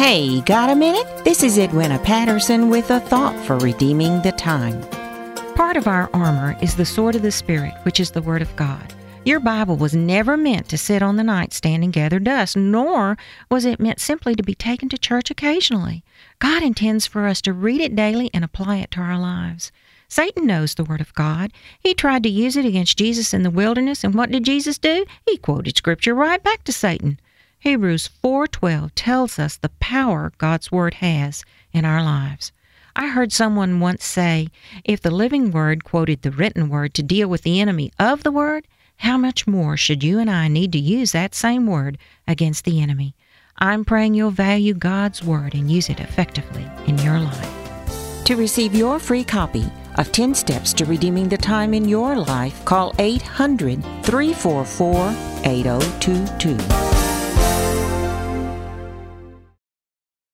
Hey, got a minute? This is Edwina Patterson with a thought for redeeming the time. Part of our armor is the sword of the Spirit, which is the Word of God. Your Bible was never meant to sit on the nightstand and gather dust, nor was it meant simply to be taken to church occasionally. God intends for us to read it daily and apply it to our lives. Satan knows the Word of God. He tried to use it against Jesus in the wilderness, and what did Jesus do? He quoted Scripture right back to Satan. Hebrews 4:12 tells us the power God's Word has in our lives. I heard someone once say, if the living Word quoted the written Word to deal with the enemy of the Word, how much more should you and I need to use that same Word against the enemy? I'm praying you'll value God's Word and use it effectively in your life. To receive your free copy of 10 Steps to Redeeming the Time in Your Life, call 800-344-8022.